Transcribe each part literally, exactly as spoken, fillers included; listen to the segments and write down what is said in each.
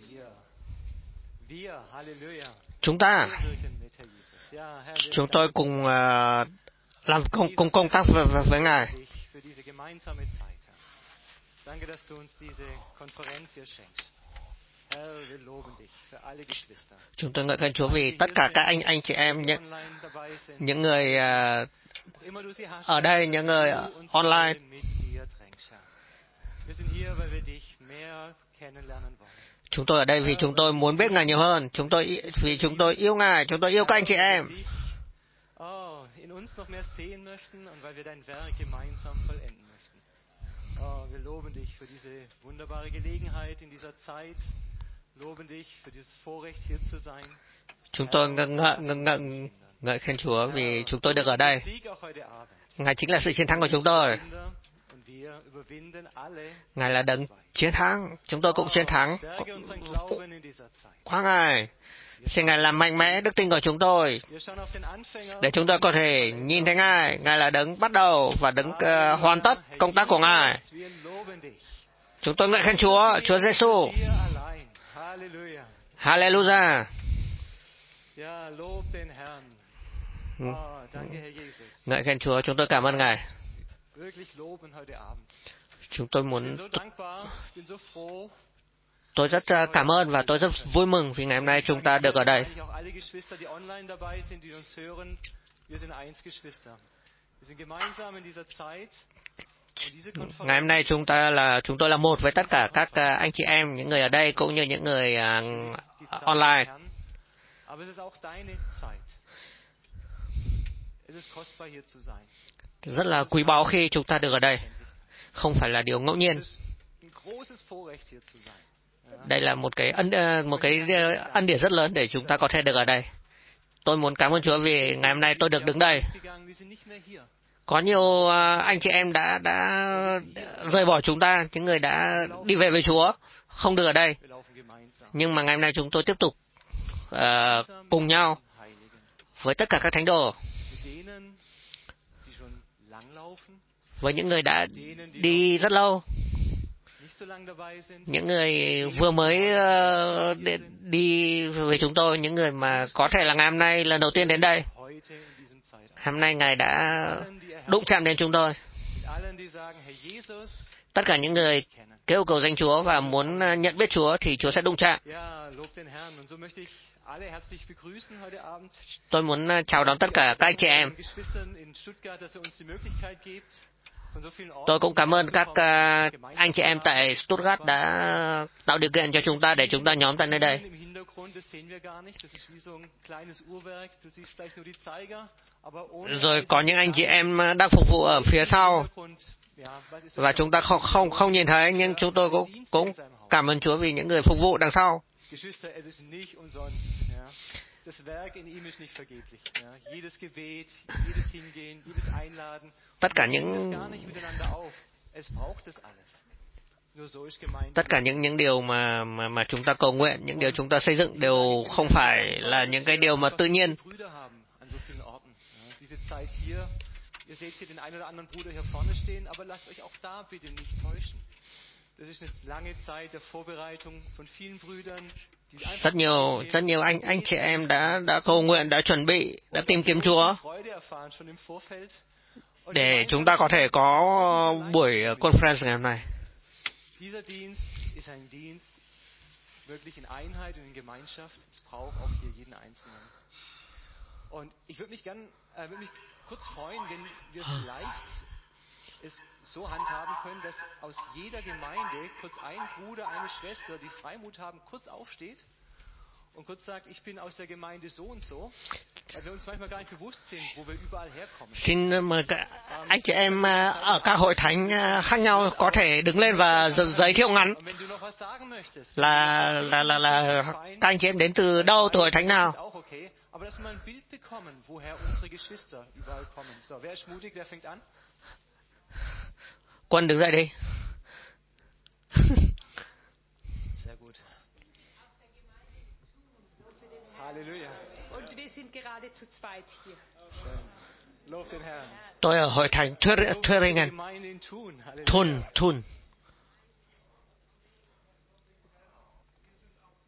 Chúng ta, chúng tôi cùng uh, làm công, cùng công tác với, với Ngài. Chúng tôi ngợi khen Chúa vì tất cả các anh anh chị em, những, những người uh, ở đây, những người online. Chúng tôi ở đây vì chúng tôi muốn biết Ngài nhiều hơn. Chúng tôi vì chúng tôi yêu Ngài, chúng tôi yêu các anh chị em. Chúng tôi ngợi ngợi ngợi ngợi khen Chúa vì chúng tôi được ở đây. Ngài chính là sự chiến thắng của chúng tôi. Ngài là đấng chiến thắng, chúng tôi cũng chiến thắng qua Ngài. Xin Ngài làm mạnh mẽ đức tin của chúng tôi, để chúng tôi có thể nhìn thấy Ngài. Ngài là đấng bắt đầu và đấng uh, hoàn tất công tác của Ngài. Chúng tôi ngợi khen Chúa, Chúa Giêsu. Hallelujah. Ngợi khen Chúa, chúng tôi cảm ơn Ngài. Chúng tôi muốn tôi rất cảm ơn và tôi rất vui mừng vì ngày hôm nay chúng ta được ở đây. Ngày hôm nay chúng ta là chúng tôi là một với tất cả các anh chị em, những người ở đây cũng như những người uh, online. Rất là quý báu khi chúng ta được ở đây. Không phải là điều ngẫu nhiên. Đây là một cái ân một cái ân điển rất lớn để chúng ta có thể được ở đây. Tôi muốn cảm ơn Chúa vì ngày hôm nay tôi được đứng đây. Có nhiều anh chị em đã đã rời bỏ chúng ta, những người đã đi về với Chúa, không được ở đây. Nhưng mà ngày hôm nay chúng tôi tiếp tục uh, cùng nhau với tất cả các thánh đồ, với những người đã đi rất lâu, những người vừa mới uh, đi với chúng tôi, những người mà có thể là ngày hôm nay lần đầu tiên đến đây. Hôm nay Ngài đã đụng chạm đến chúng tôi. Tất cả những người kêu cầu danh Chúa và muốn nhận biết Chúa thì Chúa sẽ đụng chạm. Tôi muốn chào đón tất cả các anh chị em. Tôi cũng cảm ơn các anh chị em tại Stuttgart đã tạo điều kiện cho chúng ta để chúng ta nhóm tại nơi đây. Rồi có những anh chị em đang phục vụ ở phía sau và chúng ta không không không nhìn thấy, nhưng chúng tôi cũng cũng cảm ơn Chúa vì những người phục vụ đằng sau. Tất cả những tất cả những những điều mà mà mà chúng ta cầu nguyện, những điều chúng ta xây dựng đều không phải là những cái điều mà tự nhiên. Rất nhiều rất nhiều anh anh chị em đã đã cầu nguyện, đã chuẩn bị, đã tìm kiếm Chúa để chúng ta có thể có buổi conference ngày hôm nay. es so handhaben können, dass aus jeder Gemeinde kurz ein Bruder, eine Schwester, die Freimut haben, kurz aufsteht und kurz sagt, ich bin aus der Gemeinde so und so, weil wir uns manchmal gar nicht bewusst sind, wo wir überall herkommen. Xin mời các anh chị em ở các hội thánh khác nhau có thể đứng lên và giới thiệu ngắn là là là là các anh chị em đến từ đâu, từ hội thánh nào. Aber dass wir mal ein Bild bekommen, woher unsere Geschwister überall kommen. So, wer ist mutig, wer fängt an? Quân đứng dậy đi. Sehr gut. Halleluja. Und wir sind gerade zu zweit hier. Lob den Herrn. Tôi ở hội thánh Thüringen. Thun, Thun.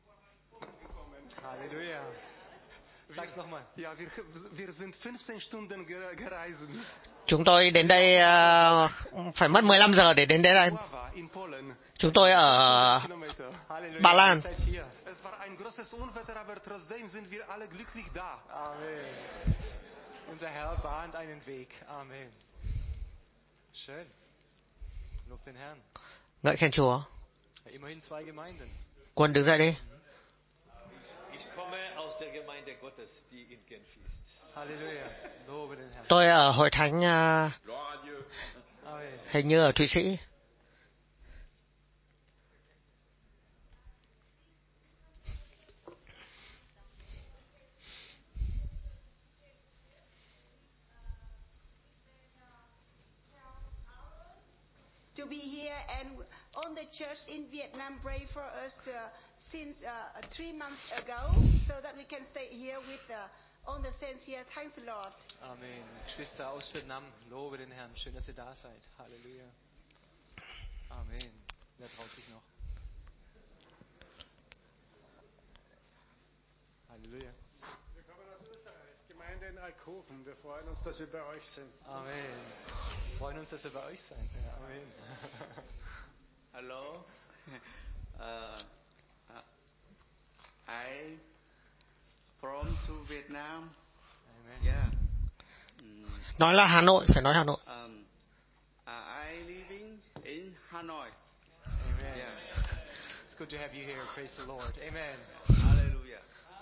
Sag's nochmal. Ja, wir, wir sind fünfzehn Stunden ge- gereist. Chúng tôi đến đây ờ, phải mất mười lăm giờ để đến đây. Wawa in Polen. Chúng tôi ở Kilometer. Halleluja, Ba Lan. ihr seid hier. Es war ein großes Unwetter, aber trotzdem sind wir alle glücklich da. Amen. Unser Herr bahnt einen Weg. Amen. Schön. Lob den Herrn. ngợi khen Chúa. Ja, immerhin zwei Gemeinden. Quân đứng dậy đi. Ich komme aus der Gemeinde Gottes, die in Genf ist. Halleluja. Lobe den Herrn. Tôi ở hội thánh ờ, Gloire à Dieu. Amen. hình như ở Thụy Sĩ. To be here and all the church in Vietnam pray for us to, since uh, three months ago so that we can stay here with uh, all the saints here. Thank the Lord. Amen. Geschwister aus Vietnam, lobe den Herrn. Schön, dass ihr da seid. Halleluja. Amen. Wer traut sich noch? Halleluja. Wir kommen aus Österreich, Gemeinde in Alkoven. Wir freuen uns, dass wir bei euch sind. Amen. Wir freuen uns, dass wir bei euch sein. Ja, Amen. Hello. Uh, uh, I from to Vietnam. Amen. Yeah. Mm, Nói là Hà Nội, phải nói Hà Nội. um, uh, I living in Hanoi. Amen. Yeah. It's good to have you here. Praise the Lord. Amen. Hallelujah.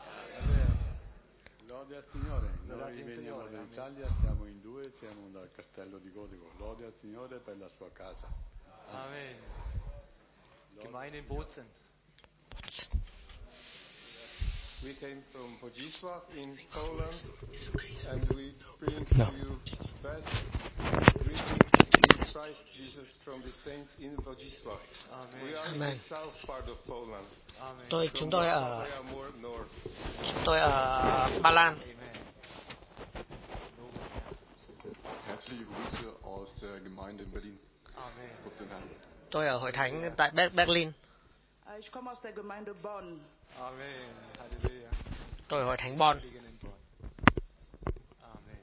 Lode al Signore. Lodate Noi il veniamo Signore, dall'Italia, siamo in due, siamo dal castello di Godigo. Lode al Signore per la sua casa. Amen. Gemeinde in Bozen. We came from Wodzisław in Poland, and we bring to you best greetings in Christ Jesus from the saints in Wodzisław. Amen. We are in Amen. the south part of Poland. Amen. Tôi From chúng tôi ở Wrocławia more north. chúng tôi ở Ba Lan. Amen. Lobe den Herrn. Herzliche Grüße aus der Gemeinde in Berlin. Amen. Lob den Herrn. Tôi ở hội thánh tại Ber- Berlin. Ich komme aus der Gemeinde Bonn. Amen. Halleluja. Tôi ở hội thánh Bonn. Heiligen in Bonn. Amen.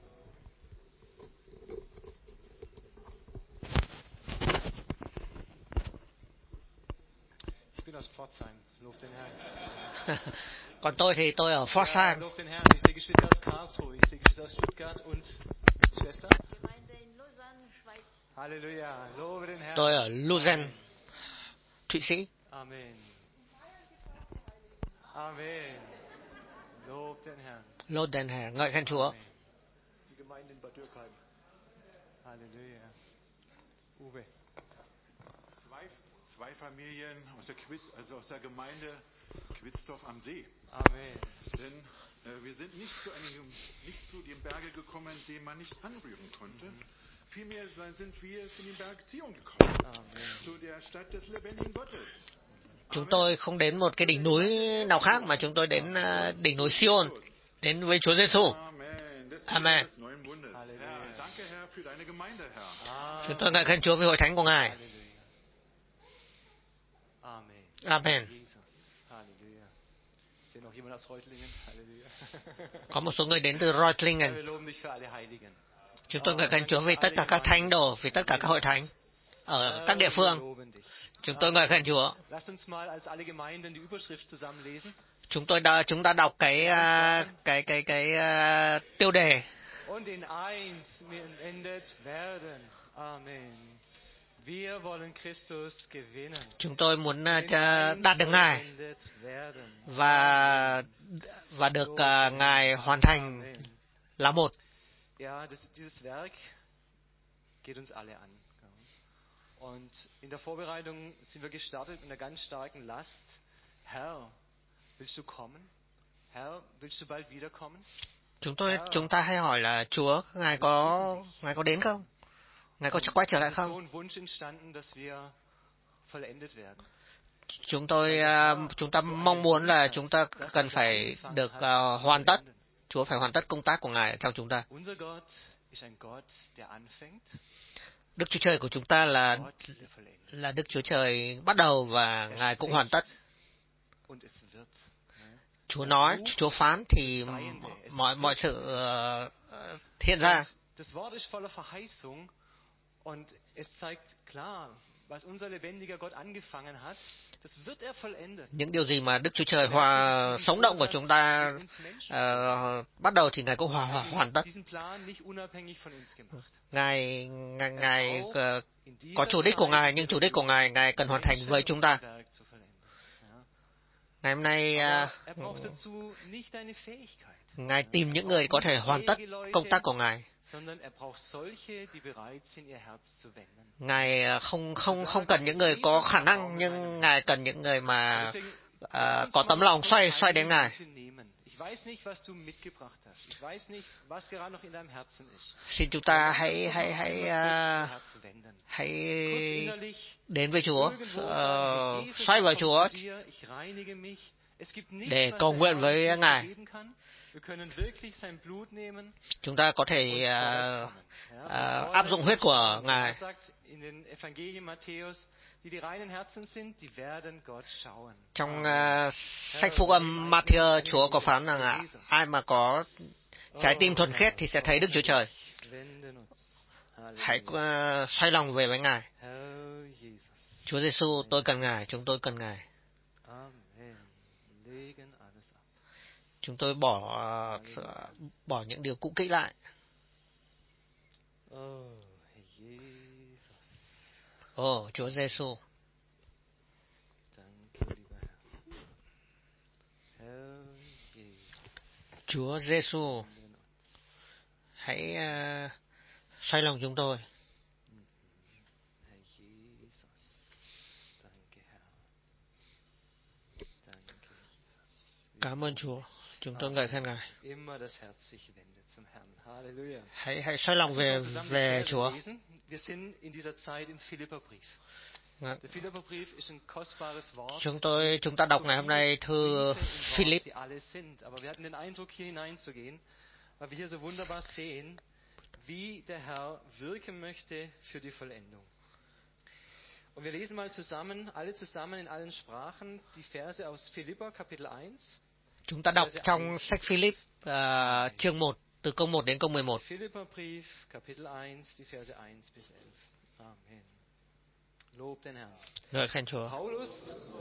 Ich bin aus Pforzheim. Lob den Herrn. Còn tôi thì tôi ở Ja, Pforzheim. lob den Herrn. Ich sehe Geschwister aus Karlsruhe. Ich sehe Geschwister aus Stuttgart und Schwester. Halleluja. Lobe den Herrn. Tôi ở Lausanne, Thụy Sĩ. Amen. Amen. Lob den Herrn. Lốt đền hè, ngợi khen Chúa. Amen. Die Gemeinde in Bad Dürkheim. Halleluja. Uwe. Zwei, zwei Familien aus der Quitz, also aus der Gemeinde Quitzdorf am See. Amen. Denn äh, wir sind nicht zu, einem, nicht zu dem Berge gekommen, den man nicht anrühren konnte. Vielmehr sind wir zu dem Berg Zion gekommen. Amen. Zu der Stadt des lebendigen Gottes. Chúng tôi không đến một cái đỉnh núi nào khác mà chúng tôi đến ờ, đỉnh núi Sion, đến với Chúa Giêsu. Amen. Des Amen. des neuen Bundes. Halleluja. Herr, danke Herr für deine Gemeinde, Herr. Amen. Chúng tôi ngợi khen Chúa vì hội thánh của Ngài. Halleluja. Amen. Amen. Jesus. Halleluja. Ist hier noch jemand aus Reutlingen? Halleluja. Có một số người đến từ Herr, Reutlingen. wir loben dich für alle Heiligen. Chúng tôi ngợi khen Chúa vì tất cả các thánh đồ, vì tất cả các hội thánh ở các địa Herr, wir phương. loben dich. Chúng tôi ngợi khen Chúa. Lass uns mal als alle Gemeinden die Überschrift zusammen lesen. Chúng tôi đã chúng ta đọc cái ờ, cái cái cái ờ, tiêu đề. Und in eins endet werden. Amen. Wir wollen Christus gewinnen. Chúng tôi muốn ờ, In cho- eins đạt được Ngài endet werden. và và được ờ, Ngài hoàn thành Amen. là một. Ja, das, dieses Werk geht uns alle an. Und in der Vorbereitung sind wir gestartet mit einer ganz starken Last. Herr, willst du kommen? Herr, willst du bald wiederkommen? Chúng tôi chúng ta hay hỏi là Chúa, Ngài có Ngài có đến không? Ngài có quay trở lại Es ist so không? ein Wunsch entstanden, dass wir vollendet werden. Chúng tôi ờ, chúng ta mong muốn là chúng ta cần phải được ờ, hoàn tất. Chúa phải hoàn tất công tác của Ngài ở trong chúng ta. Unser Gott ist ein Gott, der anfängt, Đức Chúa Trời của chúng ta là Gott, der vollendet. là Đức Chúa Trời bắt đầu và Ngài cũng hoàn tất. Und es wird. Chúa nói, Chúa phán thì mọi mọi sự uh, hiện ra. Das Wort ist voller Verheißung und es zeigt klar, was unser lebendiger Gott angefangen hat, das wird er vollendet. Những điều gì mà Đức Chúa Trời hòa sống động của chúng ta uh, bắt đầu thì Ngài cũng hòa, hòa hoàn tất. Ngài Ngài, Ngài uh, có chủ đích của Ngài, nhưng chủ đích của Ngài Ngài cần hoàn thành với chúng ta. Ngày hôm nay uh, Ngài tìm những người có thể hoàn tất công tác của Ngài. Ngài không không không cần những người có khả năng, nhưng Ngài cần những người mà uh, có tấm lòng xoay xoay đến Ngài. Xin chúng ta hãy hãy hãy uh, hãy đến với Chúa, uh, xoay vào Chúa để cầu nguyện với Ngài. Chúng ta có thể uh, uh, áp dụng huyết của Ngài. Trong uh, sách Phúc âm Matthew, Chúa có phán rằng à, ai mà có trái tim thuần khiết thì sẽ thấy Đức Chúa Trời. Hãy uh, xoay lòng về với Ngài. Chúa Giêsu, tôi cần Ngài, chúng tôi cần Ngài. Chúng tôi bỏ uh, bỏ những điều cũ kỹ lại. Ồ, oh, Chúa Giêsu. Chúa Giêsu, hãy uh, xoay lòng chúng tôi. Cảm ơn Chúa. Chúng tôi ngợi khen Ngài. Hãy hãy xoay lòng về về Chúa. Chúng tôi chúng ta đọc ngày hôm nay thư Philip. Und wir lesen mal zusammen, alle zusammen in allen Sprachen, die Verse aus Philipper Kapitel eins. Chúng ta đọc trong sách Philip uh, chương một từ câu một đến câu mười một. Philipperbrief Kapitel eins, die Verse eins bis elf. Amen. Lob den Herrn. Ngợi khen Chúa. Paulus,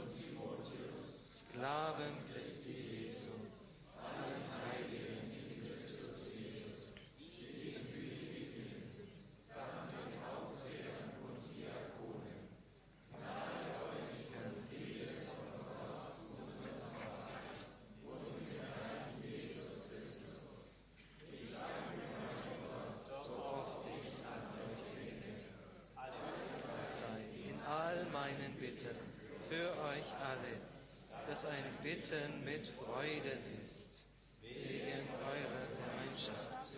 Sklaven Christi Jesu, allen Heiligen in Christus Jesus, die in Philippi sind, samt den Aufsehern und Diakonen. Gnade euch und Friede von Gott, unserem Vater, und dem Herrn Jesus Christus. Ich danke meinem Gott, so oft ich an euch denke. Seid in all meinen Bitten für euch alle, dass ein Bitten mit Freuden ist, wegen eurer Gemeinschaft,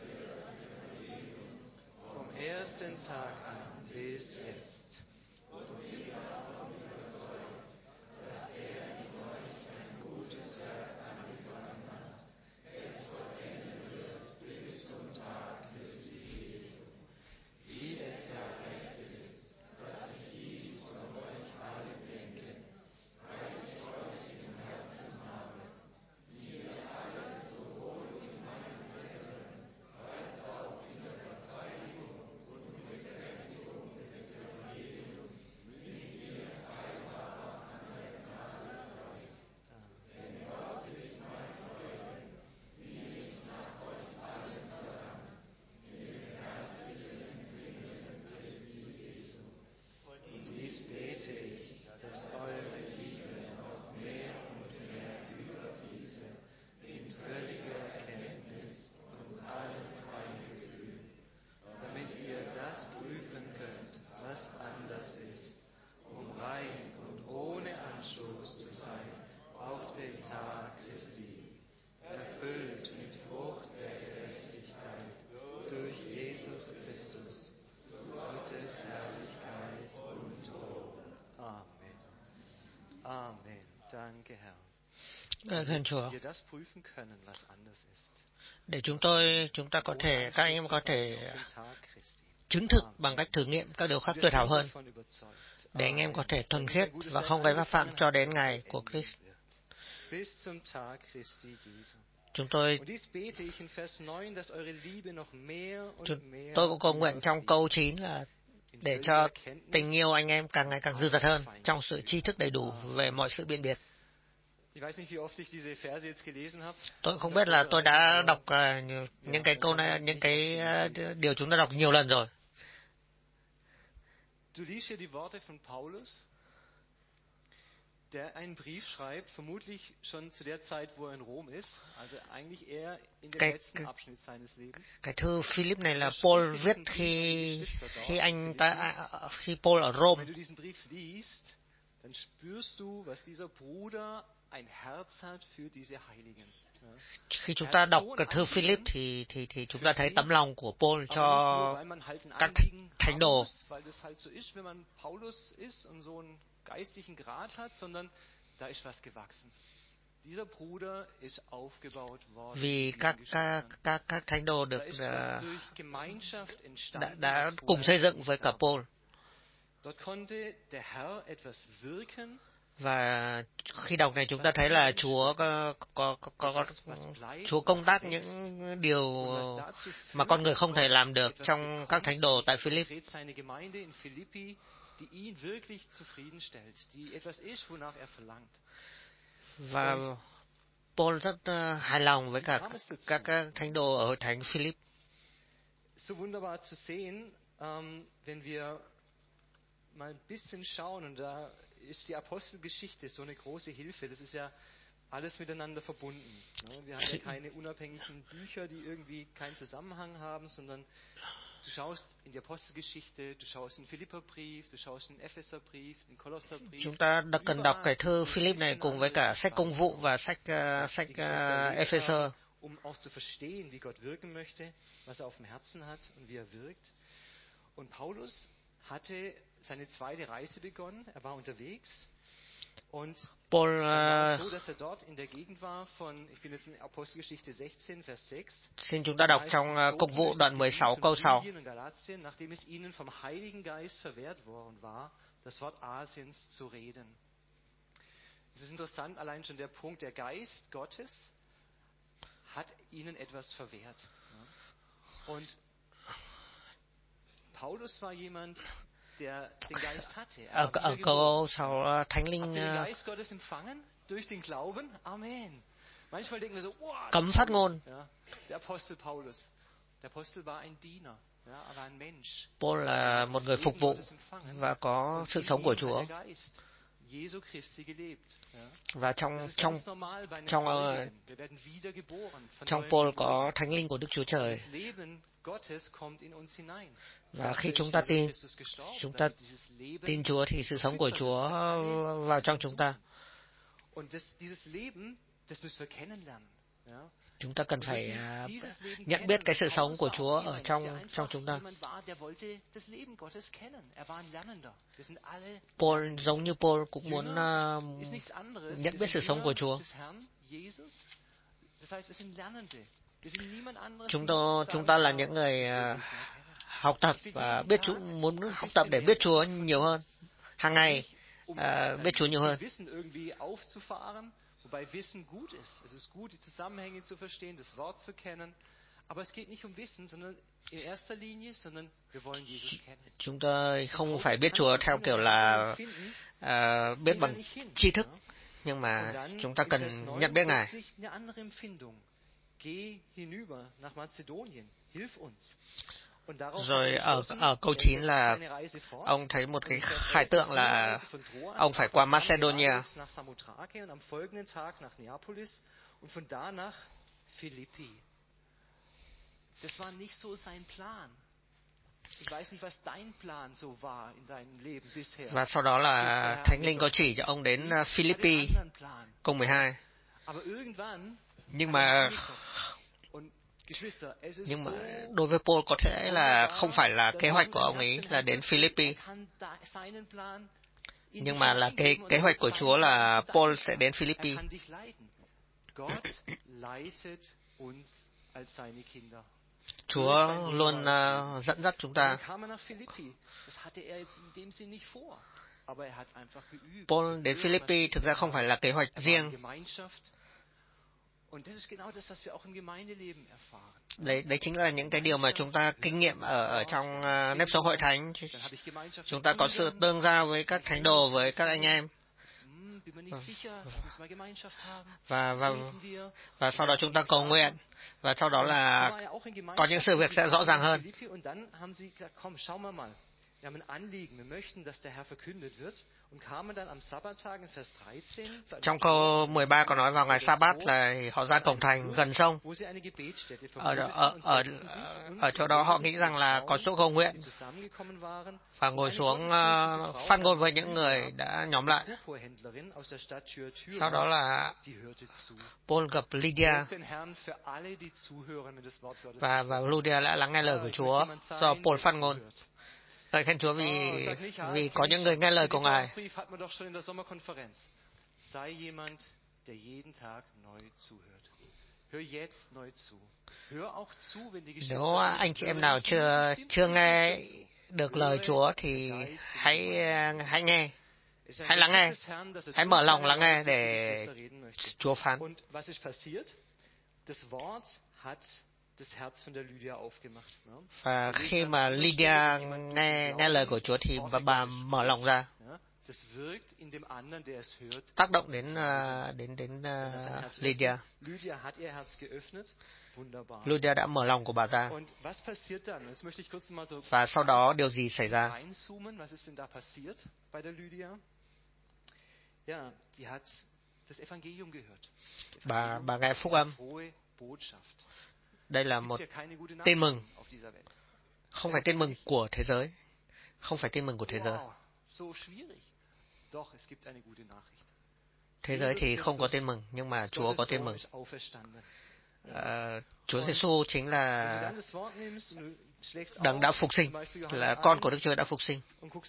vom ersten Tag an bis jetzt. Und ich bin davon überzeugt, dass er in euch ein gutes Werk angefangen hat, es vollenden wird bis zum Tag Christi Jesu. Wie es ja recht ist, dass ich dies von euch alle denke, weil ich euch im Herzen habe, wie ihr alle sowohl in meinem Besseren als auch in der Verteidigung und Bekräftigung des Evangeliums mit mir Teilhaber an der Gnade seid. Denn Gott ist mein Zeuge, wie ich nach euch allen verlangt, in dem herzlichen Empfinden Christi Jesu. Und dies bete ich, dass eure Liebe noch mehr und mehr überfließe in völliger Erkenntnis und allem Feingefühl, damit ihr das prüfen könnt, was anders ist, um rein und ohne Anstoß zu sein auf den Tag Christi, erfüllt mit Frucht der Gerechtigkeit durch Jesus Christus, zu Gottes Herrlichkeit und Lob. Amen. Amen. Danke, Herr. Ngợi khen Chúa. Wir das prüfen können, was anders ist. Để chúng tôi chúng ta có thể các anh em có thể chứng thực bằng cách thử nghiệm các điều khác tuyệt hảo hơn, để anh em có thể thuần khiết và không gây va phạm cho đến ngày của Christ. bis zum Tag Christi Jesu. Chúng tôi Und dies bete ich in Vers neun, dass eure Liebe noch mehr und chúng, mehr tôi cũng cầu nguyện trong câu chín là để cho tình yêu anh em càng ngày càng dư dật hơn trong sự tri thức đầy đủ về mọi sự biện biệt. Tôi không biết là tôi đã đọc uh, những cái câu này, những cái uh, điều chúng ta đọc nhiều lần rồi. Du liest hier die Worte von Paulus, der einen Brief schreibt, vermutlich schon zu der Zeit, wo er in Rom ist, also eigentlich eher in dem letzten Abschnitt seines Lebens. Cái thư Philip này là Paul viết khi khi anh ta khi Paul ở Rome. Wenn du diesen Brief liest, dann spürst du, was dieser Bruder ein Herz hat für diese Heiligen. Khi chúng ta đọc cái thư Philip thì thì thì chúng ta thấy tấm lòng của Paul cho các thánh đồ. Geistlichen Grad hat, sondern da ist was gewachsen. Dieser Bruder ist aufgebaut worden. Vì các các các các thánh đồ được uh, đã, đã cùng xây dựng với cả Paul. Dort konnte der Herr etwas wirken. Và khi đọc này chúng ta thấy là Chúa có, có, có, có Chúa công tác những điều mà con người không thể làm được trong các thánh đồ tại Philip. Die ihn wirklich zufriedenstellt, die etwas ist, wonach er verlangt. Và Paul rất uh, hài lòng với cả các, các thánh đồ ở hội thánh Philip. So wunderbar zu sehen, um, wenn wir mal ein bisschen schauen, und da ist die Apostelgeschichte so eine große Hilfe. Das ist ja alles miteinander verbunden. Wir haben ja keine unabhängigen Bücher, die irgendwie keinen Zusammenhang haben, sondern du schaust in die Apostelgeschichte, du schaust in Philipperbrief, du schaust in Epheserbrief, in Kolosserbrief. Chúng ta đã cần đọc cái thư Philip này cùng với cả sách Công vụ và sách uh, sách uh, Epheser. Um auch zu verstehen, wie Gott wirken möchte, was er auf dem Herzen hat und wie er wirkt. Und Paulus hatte seine zweite Reise begonnen. Er war unterwegs. Und Paul, uh, war es so, dass er dort in der Gegend war von, ich bin jetzt in Apostelgeschichte sechzehn, Vers sechs. Xin chúng ta đọc trong uh, Công vụ đoạn mười sáu câu sáu. Nachdem es ihnen vom Heiligen Geist verwehrt worden war, das Wort Asiens zu reden. Es ist interessant, allein schon der Punkt, der Geist Gottes hat ihnen etwas verwehrt. Und Paulus war jemand, der den Geist hatte. Er ở, ở câu sáu Thánh Linh Habt ihr den Geist Gottes empfangen durch den Glauben? Amen. Manchmal denken wir so, wow, cấm phát ngôn. Ja, der Apostel Paulus. Der Apostel war ein Diener, ja, er war ein Mensch. Paul là một người phục vụ và có sự sống của Chúa. Jesu Christi gelebt. Và trong trong trong uh, trong Paul có Thánh Linh của Đức Chúa Trời. Và khi chúng ta tin chúng ta tin Chúa thì sự sống của Chúa vào trong chúng ta. Chúng ta cần phải uh, nhận biết cái sự sống của Chúa ở trong trong chúng ta. Paul giống như Paul cũng muốn uh, nhận biết sự sống của Chúa. Chúng ta chúng ta là những người uh, học tập và biết Chúa, muốn học tập để biết Chúa nhiều hơn, hàng ngày uh, biết Chúa nhiều hơn. Wobei Wissen gut ist. Es ist gut, die Zusammenhänge zu verstehen, das Wort zu kennen. Aber es geht nicht um Wissen, sondern in erster Linie, sondern wir wollen Jesus kennen. Chúng ta không phải biết Chúa theo kiểu là uh, biết bằng tri thức, nhưng mà chúng ta cần nhận biết Ngài. Geh hinüber nach Mazedonien, hilf uns. Rồi ở ở câu chín là ông thấy một cái khải tượng là ông phải qua Macedonia. Và sau đó là Thánh Linh có chỉ cho ông đến Philippi câu mười hai. Nhưng mà Nhưng mà đối với Paul có thể là không phải là kế hoạch của ông ấy là đến Philippi. Nhưng mà là cái kế hoạch của Chúa là Paul sẽ đến Philippi. Chúa luôn uh, dẫn dắt chúng ta. Paul đến Philippines thực ra không phải là kế hoạch riêng. Đấy, đấy chính là những cái điều mà chúng ta kinh nghiệm ở, ở trong uh, nếp sống hội thánh. Chúng ta có sự tương giao với các thánh đồ, với các anh em. Và, và, và sau đó chúng ta cầu nguyện. Và sau đó là có những sự việc sẽ rõ ràng hơn. Trong câu mười ba có nói vào ngày Sa-bát là họ ra cổng thành gần sông. Ở, ở, ở, ở chỗ đó họ nghĩ rằng là có chỗ cầu nguyện và ngồi xuống uh, phát ngôn với những người đã nhóm lại. Sau đó là Paul gặp Lydia và, và Lydia đã lắng nghe lời của Chúa do Paul phát ngôn. Lời khen Chúa vì, vì có những người nghe lời của Ngài. Nếu anh chị em nào chưa chưa nghe được lời Chúa thì hãy hãy nghe, hãy lắng nghe, hãy mở lòng lắng nghe để Chúa phán. Và khi mà Lydia nghe nghe lời của Chúa thì bà, bà mở lòng ra, tác động đến uh, đến đến uh, Lydia. Lydia đã mở lòng của bà ra. Và sau đó điều gì xảy ra? Bà bà nghe phúc âm. Đây là một tin mừng, không phải tin mừng của thế giới, không phải tin mừng của thế giới. Thế giới thì không có tin mừng, nhưng mà Chúa có tin mừng. À, Chúa Giêsu chính là Đấng đã phục sinh, là con của Đức Chúa đã phục sinh.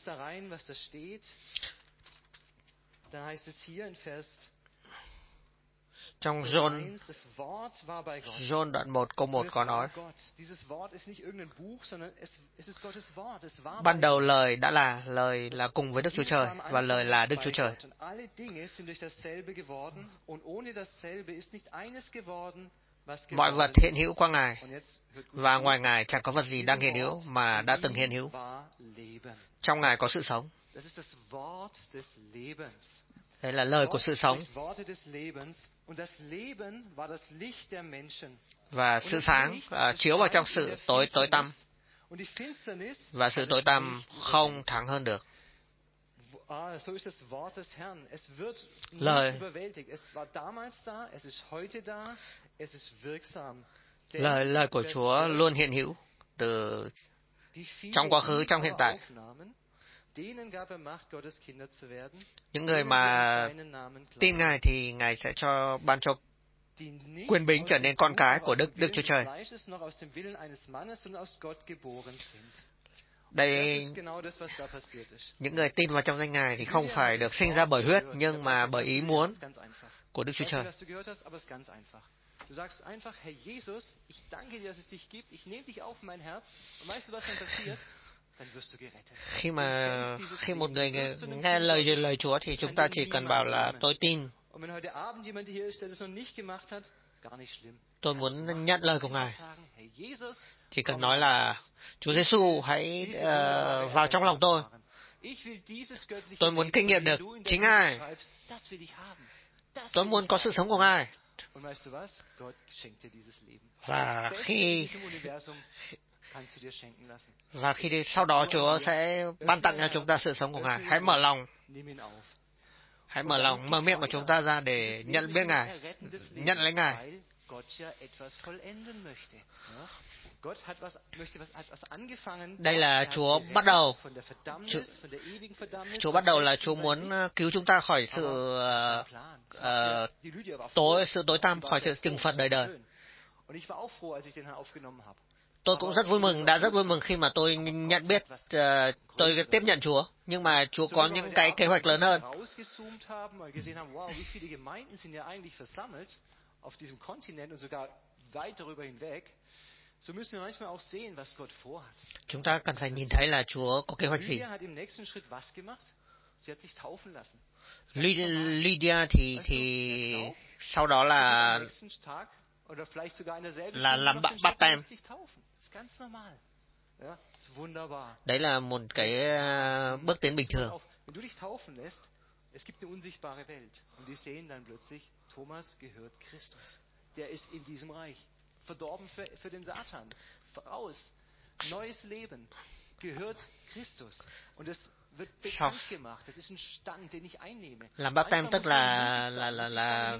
Trong John, John đoạn một câu một có nói, ban đầu lời đã là, lời là cùng với Đức Chúa Trời, và lời là Đức Chúa Trời. Mọi vật hiện hữu qua Ngài, và ngoài Ngài chẳng có vật gì đang hiện hữu mà đã từng hiện hữu. Trong Ngài có sự sống. Đây là lời của sự sống. Và sự sáng uh, chiếu vào trong sự tối tối tăm. Và sự tối tăm không thắng hơn được. Lời lời lời của Chúa luôn hiện hữu từ trong quá khứ, trong hiện tại. Những người mà tin Ngài thì Ngài sẽ cho ban cho quyền bính trở nên con cái của Đức Đức Chúa Trời. Đây, những người tin vào trong danh Ngài thì không phải được sinh ra bởi huyết, nhưng mà bởi ý muốn của Đức Chúa Trời. Du sagst einfach, Herr Jesus, ich danke dir, dass es dich gibt, ich nehme dich auf mein Herz. Und weißt du, was dann passiert? Dann wirst du gerettet. Khi mà khi một người nghe lời lời Chúa thì chúng ta chỉ cần bảo là tôi tin. Und wenn heute Abend jemand hier ist, der das noch nicht gemacht hat, gar nicht schlimm. Tôi muốn nhận lời của Ngài. Chỉ cần nói là Chúa Giêsu hãy uh, vào trong lòng tôi. Tôi muốn kinh nghiệm được chính Ngài. Tôi muốn có sự sống của Ngài. Và khi và khi đi, sau đó Chúa sẽ ban tặng cho chúng ta sự sống của Ngài. Hãy mở lòng, hãy mở lòng, mở miệng của chúng ta ra để nhận biết Ngài, nhận lấy Ngài. Đây là Chúa bắt đầu. Chúa, Chúa bắt đầu là Chúa muốn cứu chúng ta khỏi sự uh, uh, tối, sự tối tăm, khỏi sự trừng phạt đời đời. Tôi cũng rất vui mừng, đã rất vui mừng khi mà tôi nhận biết, uh, tôi tiếp nhận Chúa. Nhưng mà Chúa có những cái kế hoạch lớn hơn. Chúng ta cần phải nhìn thấy là Chúa có kế hoạch gì. Sie hat sich taufen lassen. Lydia thì thì sau đó là Oder vielleicht sogar in derselben là Stunde làm noch bắp den bắp Schritt tem. lässt sich taufen. Ist ganz normal. Ja, ist wunderbar. Đấy là một cái uh, bước tiến bình thường. Wenn du dich taufen lässt, es gibt eine unsichtbare Welt und die sehen dann plötzlich, Thomas gehört Christus. Der ist in diesem Reich. Verdorben für, für den Satan. Raus. Neues Leben. Gehört Christus. Und das wird bekannt gemacht. Das ist ein Stand, den ich einnehme. Làm bắp tem tức là là là là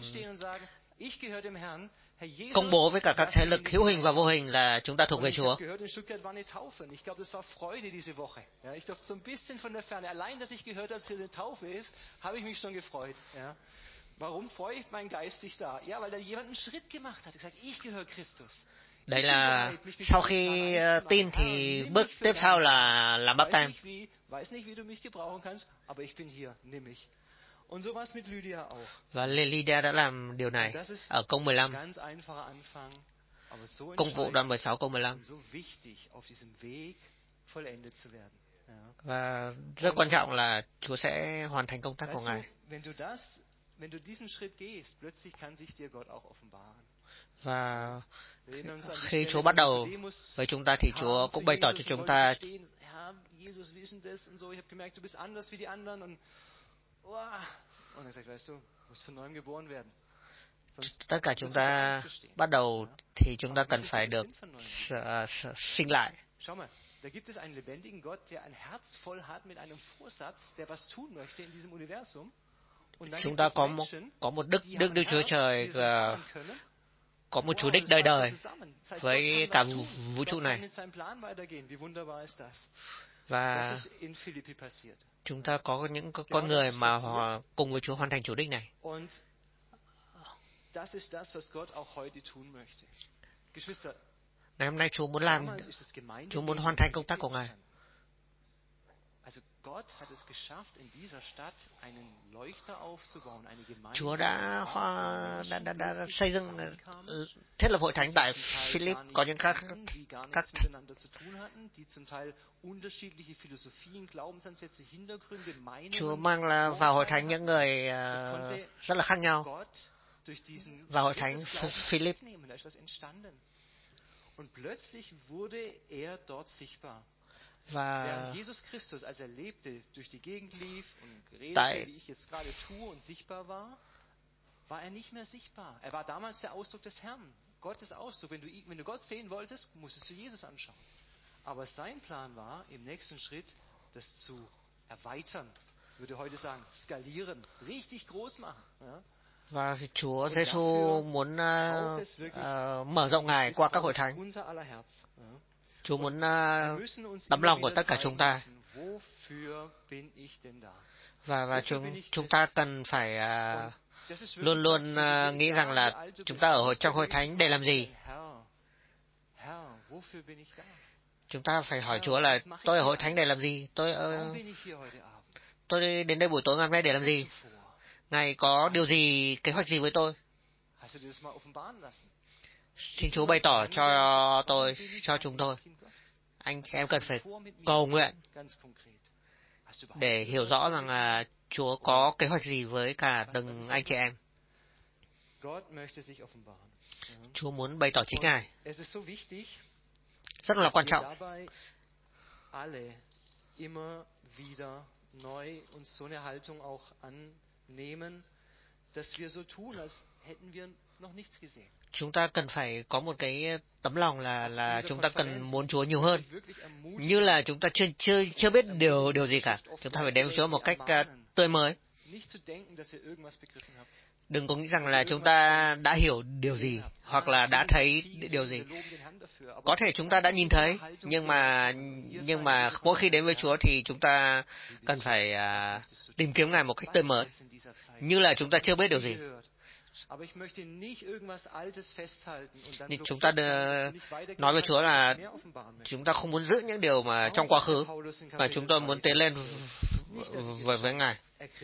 công bố với cả các thế lực hữu hình và vô hình là chúng ta thuộc về Chúa. Ich glaube, das war Freude diese Woche. Ja, ich durfte so ein bisschen von der Ferne. Allein, dass ich gehört habe, dass hier eine Taufe ist, habe ich mich schon gefreut. Ja. Warum freue ich meinen Geist sich da? Ja, weil da jemand einen Schritt gemacht hat. Gesagt, ich gehöre Christus. Đây là sau khi uh, tin thì bước tiếp theo là làm bắp tem. Và Lydia đã làm điều này ở câu mười lăm. Công vụ đoạn mười sáu câu mười lăm. Và rất quan trọng là Chúa sẽ hoàn thành công tác của Ngài. Và khi Chúa bắt đầu với chúng ta thì Chúa cũng bày tỏ cho chúng ta tất cả chúng ta bắt đầu thì chúng ta cần phải được uh, sinh lại. Da gibt es einen lebendigen Gott, der ein Herz voll hat mit einem Vorsatz, der was tun möchte in diesem Universum. Chúng ta có một có một đức đức Đức Chúa Trời uh, có một chủ đích đời đời với cả vũ, vũ trụ này. Và chúng ta có những con người mà họ cùng với Chúa hoàn thành chủ đích này. Ngày hôm nay Chúa muốn làm, Chúa muốn hoàn thành công tác của Ngài. Chúa đã, đã, đã, đã xây dựng thiết lập hội thánh tại Philip, có những các các Chúa mang là vào hội thánh những người uh, rất là khác nhau. Vào hội thánh Philip. Và tại war er nicht mehr sichtbar. Er war damals der Ausdruck des Herrn, Gottes Ausdruck. Wenn du, wenn du Gott sehen wolltest, musstest du Jesus anschauen. Aber sein Plan war, im nächsten Schritt das zu erweitern. Ich würde heute sagen, skalieren, richtig groß machen. Ja? Và Chúa Giêsu muốn uh, uh, mở rộng Ngài qua các hội thánh. Chúa muốn uh, tấm lòng của tất cả chúng ta. Và và chúng chúng ta cần phải uh, luôn luôn uh, nghĩ rằng là chúng ta ở trong hội thánh để làm gì. Chúng ta phải hỏi Chúa là tôi ở hội thánh để làm gì, tôi uh, tôi đến đây buổi tối ngày hôm nay để làm gì, Ngài có điều gì, kế hoạch gì với tôi. Xin Chúa bày tỏ cho tôi, cho chúng tôi. Anh em cần phải cầu nguyện để hiểu rõ rằng là Chúa có kế hoạch gì với cả từng anh chị em. Chúa muốn bày tỏ chính Ngài. Rất là quan trọng. Chúng ta cần phải có một cái tấm lòng là là chúng ta cần muốn Chúa nhiều hơn, như là chúng ta chưa chưa chưa biết điều điều gì cả. Chúng ta phải đến với Chúa một cách uh, tươi mới. Đừng có nghĩ rằng là chúng ta đã hiểu điều gì hoặc là đã thấy điều gì. Có thể chúng ta đã nhìn thấy, nhưng mà nhưng mà mỗi khi đến với Chúa thì chúng ta cần phải uh, tìm kiếm Ngài một cách tươi mới, như là chúng ta chưa biết điều gì. Nhưng chúng ta nói với Chúa là chúng ta không muốn giữ những điều mà trong quá khứ, mà chúng tôi muốn tiến lên với, với Ngài.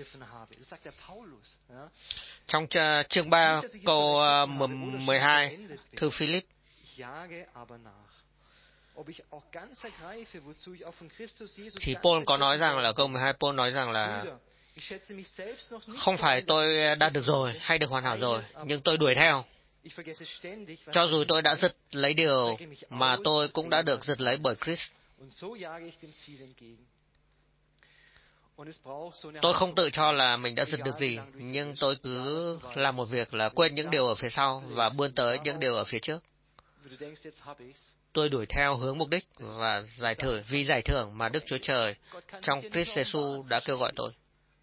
Trong chương ba câu mười hai thư Philip, Thì Paul có nói rằng là câu mười hai, Paul nói rằng là không phải tôi đã được rồi hay được hoàn hảo rồi, nhưng tôi đuổi theo. Cho dù tôi đã giật lấy điều mà tôi cũng đã được giật lấy bởi Christ. Tôi không tự cho là mình đã giật được gì, nhưng tôi cứ làm một việc là quên những điều ở phía sau và vươn tới những điều ở phía trước. Tôi đuổi theo hướng mục đích và giải thưởng vì giải thưởng mà Đức Chúa Trời trong Christ Jesus đã kêu gọi tôi.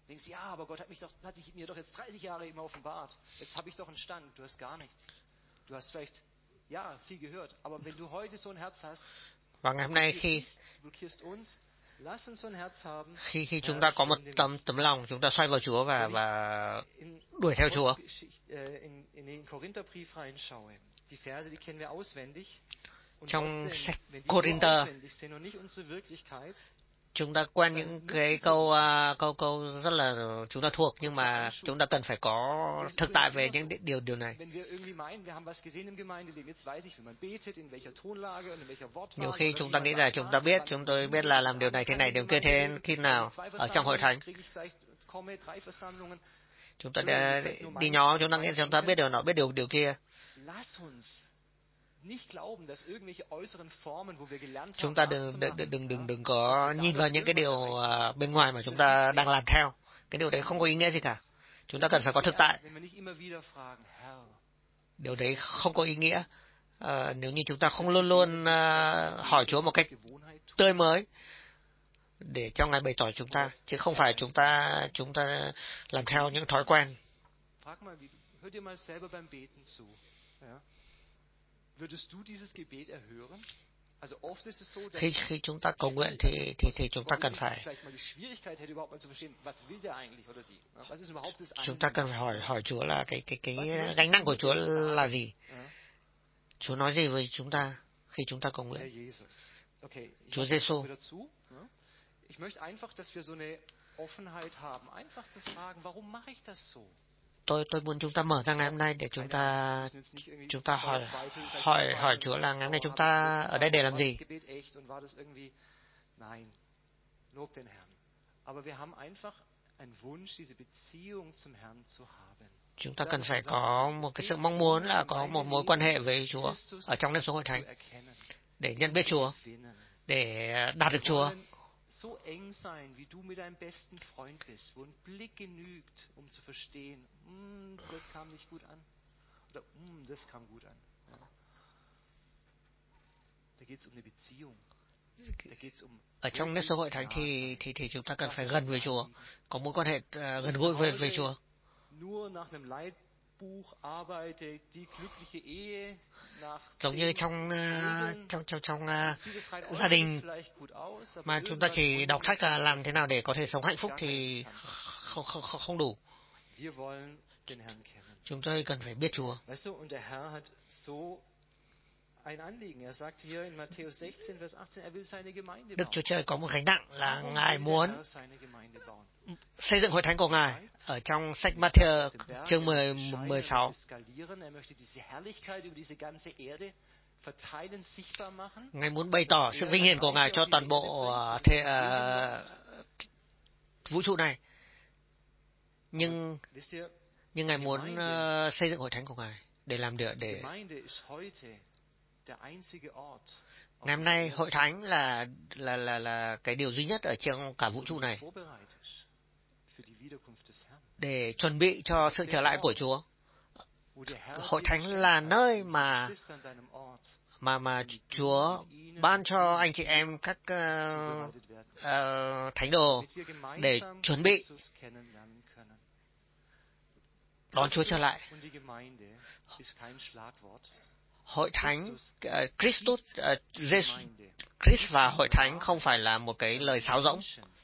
Và ngày hôm nay khi khi khi chúng ta có một tấm tấm lòng, chúng ta xoay vào Chúa và và đuổi theo Chúa. Trong sách Cô-rinh-tơ, chúng ta quen những cái câu uh, câu câu rất là chúng ta thuộc, nhưng mà chúng ta cần phải có thực tại về những điều điều này. Nhiều khi chúng ta nghĩ là chúng ta biết, chúng tôi biết là làm điều này thế này, điều kia thế khi nào ở trong hội thánh. Chúng ta đi nhóm, chúng ta nghĩ chúng ta biết điều nọ, biết điều điều kia. Chúng ta đừng đừng đừng đừng đừng có nhìn vào những cái điều uh, bên ngoài mà chúng ta đang làm theo. Cái điều đấy không có ý nghĩa gì cả. Chúng ta cần phải có thực tại. Điều đấy không có ý nghĩa uh, nếu như chúng ta không luôn luôn uh, hỏi Chúa một cách tươi mới để cho Ngài bày tỏ chúng ta, chứ không phải chúng ta chúng ta làm theo những thói quen. Khi khi chúng ta cầu nguyện thì thì thì chúng ta cần phải chúng ta cần phải hỏi hỏi Chúa là cái cái cái gánh nặng của Chúa là gì. Chúa nói gì với chúng ta khi chúng ta cầu nguyện? Chúa Giêsu. Tôi tôi muốn chúng ta mở ra ngày hôm nay để chúng ta chúng ta hỏi hỏi hỏi Chúa là ngày hôm nay chúng ta ở đây để làm gì. Chúng ta cần phải có một cái sự mong muốn là có một mối quan hệ với Chúa ở trong nếp sống hội thánh để nhận biết Chúa, để đạt được Chúa. So eng sein, wie du mit deinem besten Freund bist, wo ein Blick genügt, um zu verstehen, mm, das kam nicht gut an, oder mm, das kam gut an. Ja. Da geht es um eine Beziehung. Da geht's um ở trong nếp sống hội thánh thì thì thì chúng ta cần phải gần với Chúa, có mối quan hệ uh, gần gũi với với Chúa. Nur nach einem Leitbuch arbeite, die glückliche Ehe. Giống như trong uh, trong trong trong uh, gia đình mà chúng ta chỉ đọc sách là làm thế nào để có thể sống hạnh phúc thì không không không, không đủ. Chúng tôi cần phải biết Chúa. Đức Chúa Trời có một gánh nặng là Ngài muốn xây dựng hội thánh của Ngài. Ở trong sách Matthew chương mười, mười sáu, Ngài muốn bày tỏ sự vinh hiển của Ngài cho toàn bộ uh, thế, uh, vũ trụ này. Nhưng nhưng Ngài muốn uh, xây dựng hội thánh của Ngài để làm được để ngày hôm nay hội thánh là là là là cái điều duy nhất ở trong cả vũ trụ này để chuẩn bị cho sự trở lại của Chúa. Hội thánh là nơi mà mà mà Chúa ban cho anh chị em các uh, uh, thánh đồ để chuẩn bị đón Chúa trở lại. Hội thánh uh, Christus, uh, Jesus, Christ và hội thánh không phải là một cái lời sáo rỗng,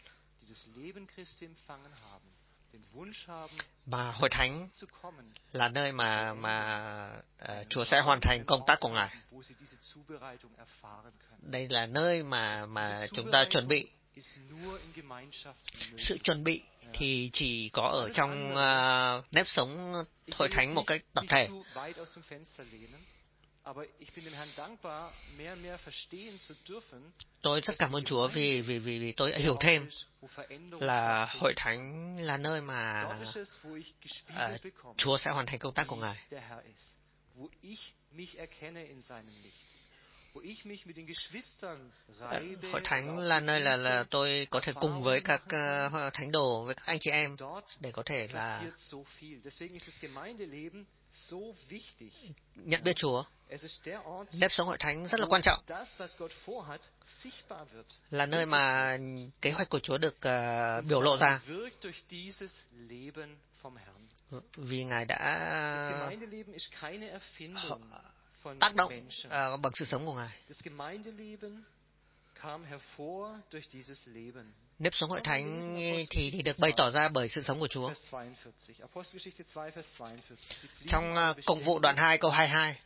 mà hội thánh là nơi mà mà uh, Chúa sẽ hoàn thành công tác của Ngài. Đây là nơi mà mà chúng ta chuẩn bị. Sự chuẩn bị thì chỉ có ở trong uh, nếp sống hội thánh một cách tập thể. Tôi rất cảm ơn Chúa vì vì vì, vì tôi hiểu thêm là hội thánh là nơi mà uh, Chúa sẽ hoàn thành công tác của Ngài. Hội thánh là nơi là là tôi có thể cùng với các uh, thánh đồ, với các anh chị em để có thể là nhận biết Chúa. Nếp sống hội thánh rất là quan trọng, là nơi mà kế hoạch của Chúa được uh, biểu lộ ra. Vì Ngài đã tác động uh, bằng sự sống của Ngài. Nếp sống hội thánh thì, thì được bày tỏ ra bởi sự sống của Chúa. Trong uh, Công vụ đoạn hai câu hai mươi hai.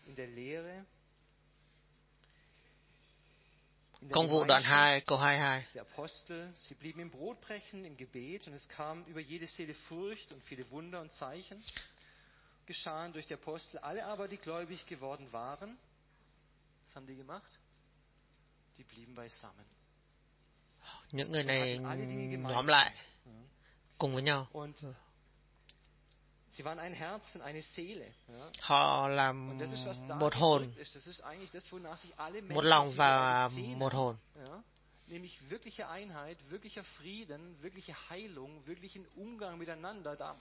Công vụ đoạn hai câu hai mươi hai. Geschahen durch die Apostel, alle aber, die gläubig geworden waren, was haben die gemacht? Die blieben beisammen. Những người này nhóm lại cùng với nhau. Sie waren ein Herz und eine Seele. Họ là một hồn, một lòng và một hồn. Nämlich wirkliche Einheit, wirklicher Frieden, wirkliche Heilung, wirklichen Umgang miteinander. Da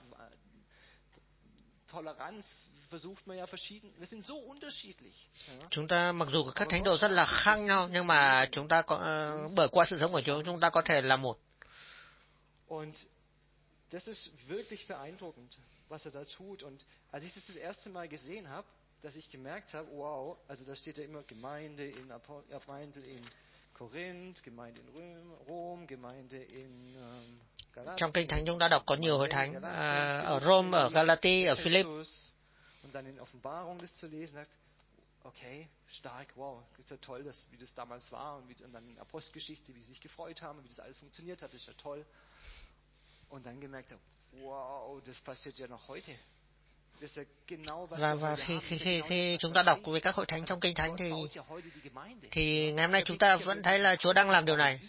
Toleranz versucht man ja verschieden. Wir sind so unterschiedlich. Chúng ta mặc dù các thánh đồ rất là khác nhau, nhưng mà chúng ta có uh, bởi qua sự sống của Chúa, chúng ta có thể là một. Und das ist wirklich beeindruckend, was er da tut. Und als ich das das erste Mal gesehen habe, dass ich gemerkt habe, wow, also da steht ja immer Gemeinde in Gemeinde in Korinth, Gemeinde in Rom, Gemeinde in um, Trong Kinh Thánh chúng ta đọc có nhiều hội thánh uh, ở Rome, ở Galati, ở Philip. Und dann in Offenbarung das zu lesen, sagt, okay, stark, wow, ist ja toll, dass, wie das damals war und, wie, und dann in Apostelgeschichte, wie sie sich gefreut haben, wie das alles funktioniert hat, ist ja toll. Und dann gemerkt habe, wow, das passiert ja noch heute. Và, và khi, khi, khi, khi chúng ta đọc về các hội thánh trong Kinh Thánh thì, thì ngày hôm nay chúng ta vẫn thấy là Chúa đang làm điều này.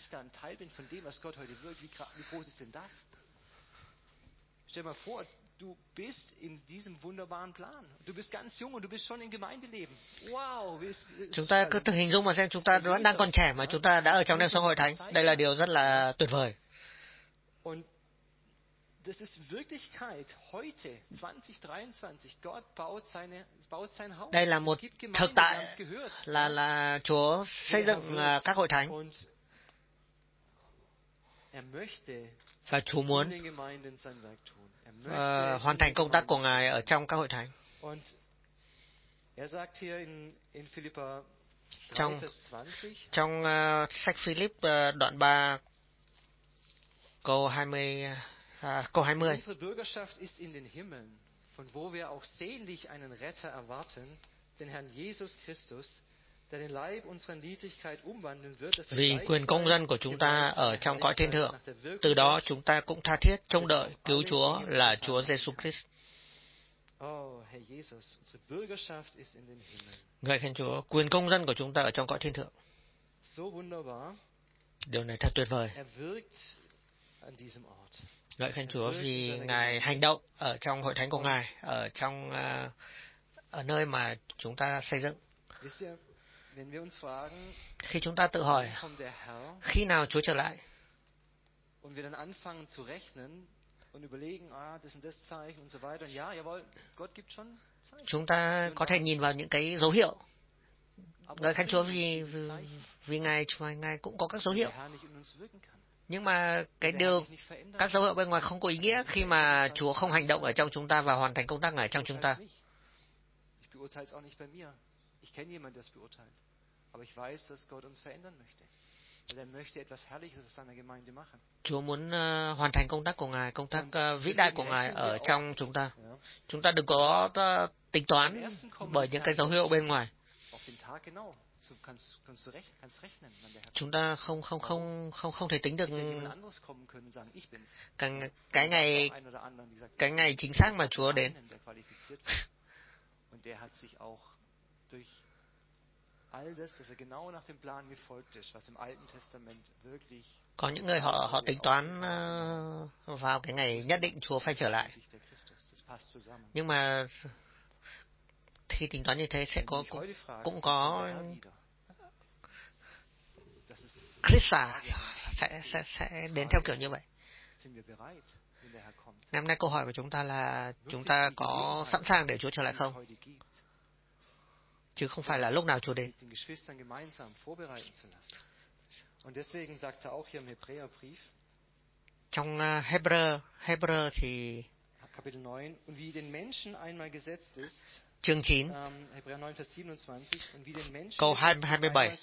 Du bist in diesem wunderbaren Plan. Du bist ganz jung und du bist schon im Gemeindeleben. Wow, chúng ta cứ thử hình dung mà xem, chúng ta vẫn đang còn trẻ mà chúng ta đã ở trong nếp sống hội thánh. Đây là điều rất là tuyệt vời. Das ist Wirklichkeit heute, zwanzig dreiundzwanzig. Gott baut seine, baut sein Haus. Đây là một thực tại, là là Chúa xây dựng các hội thánh. Và Chúa muốn uh, hoàn thành công tác của Ngài ở trong các hội thánh. Trong, trong uh, sách Philip uh, đoạn ba câu hai mươi. À, câu hai mươi. Unsere Bürgerschaft ist in den Himmeln, von wo wir auch sehnlich einen Retter erwarten, den Herrn Jesus Christus, der den Leib unserer Niedrigkeit umwandeln wird. Vì quyền công dân của chúng ta ở trong cõi thiên thượng, từ đó chúng ta cũng tha thiết trông đợi cứu Chúa là Chúa Giêsu Christ. Oh, Herr Jesus, unsere Bürgerschaft ist in den Himmeln. Ngợi khen Chúa, quyền công dân của chúng ta ở trong cõi thiên thượng. So wunderbar. Điều này thật tuyệt vời. Er wirkt an diesem Ort. Ngợi khen Chúa vì Ngài hành động ở trong hội thánh của Ngài, ở trong uh, ở nơi mà chúng ta xây dựng. Khi chúng ta tự hỏi khi nào Chúa trở lại, chúng ta có thể nhìn vào những cái dấu hiệu. Ngợi khen Chúa vì vì, vì Ngài Ngài cũng có các dấu hiệu. Nhưng mà cái điều, các dấu hiệu bên ngoài không có ý nghĩa khi mà Chúa không hành động ở trong chúng ta và hoàn thành công tác Ngài trong chúng ta. Chúa muốn uh, hoàn thành công tác của Ngài, công tác uh, vĩ đại của Ngài ở trong chúng ta. Chúng ta đừng có uh, tính toán bởi những cái dấu hiệu bên ngoài. Chúng ta không không không không không thể tính được cái, cái ngày cái ngày chính xác mà Chúa đến. Có những người họ họ tính toán uh, vào cái ngày nhất định Chúa phải trở lại. Nhưng mà khi tính toán như thế sẽ có cũng, cũng có Christa sẽ sẽ sẽ đến theo kiểu như vậy. Ngày hôm nay câu hỏi của chúng ta là chúng ta có sẵn sàng để Chúa trở lại không? Chứ không phải là lúc nào Chúa đến. Trong uh, Hebrew, Hebrew thì chương chín, câu hai mươi bảy,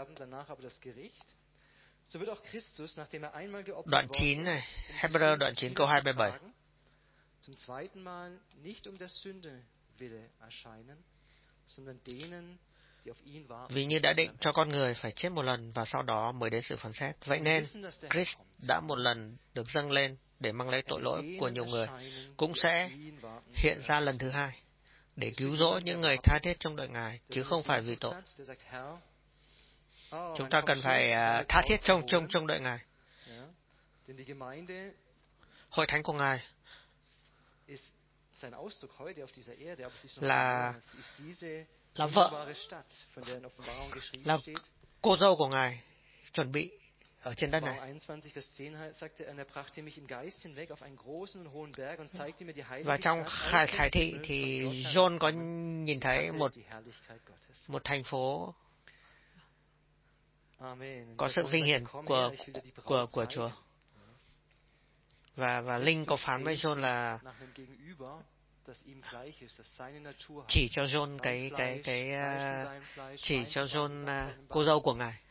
đoạn chín này, Hebrew đoạn chín câu hai mươi bảy. Vì như đã định cho con người phải chết một lần và sau đó mới đến sự phán xét. Vậy nên, Christ đã một lần được dâng lên để mang lấy tội lỗi của nhiều người, cũng sẽ hiện ra lần thứ hai, để cứu rỗi những người tha thiết trong đợi Ngài, chứ không phải vì tội. Chúng ta cần phải uh, tha thiết trong, trong, trong đợi Ngài. Hội thánh của Ngài là là vợ, là cô dâu của Ngài chuẩn bị ở trên đất này. Và trong khải, khải thị thì John có nhìn thấy một một thành phố có sự vinh hiển của của của Chúa. Và và Linh có phán với John là chỉ cho John cái cái cái uh, chỉ cho John uh, cô dâu của Ngài.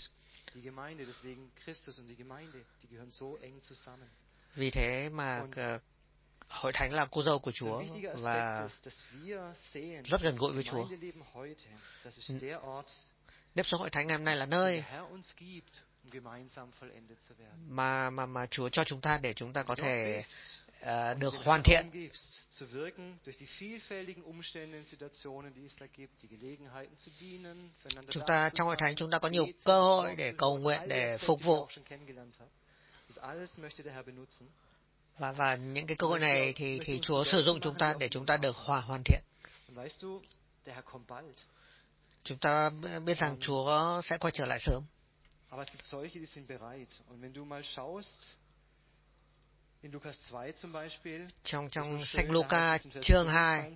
Vì thế mà uh, hội thánh là cô dâu của Chúa và rất gần gũi với Chúa. Nếp sống hội thánh ngày hôm nay là nơi mà mà mà Chúa cho chúng ta để chúng ta có thể uh, được hoàn thiện. Chúng ta trong hội thánh chúng ta có nhiều cơ hội để cầu nguyện, để phục vụ. Và và những cái cơ hội này thì thì Chúa sử dụng chúng ta để chúng ta được hòa hoàn thiện. Chúng ta biết rằng Chúa sẽ quay trở lại sớm. Trong trong sách Luca chương hai,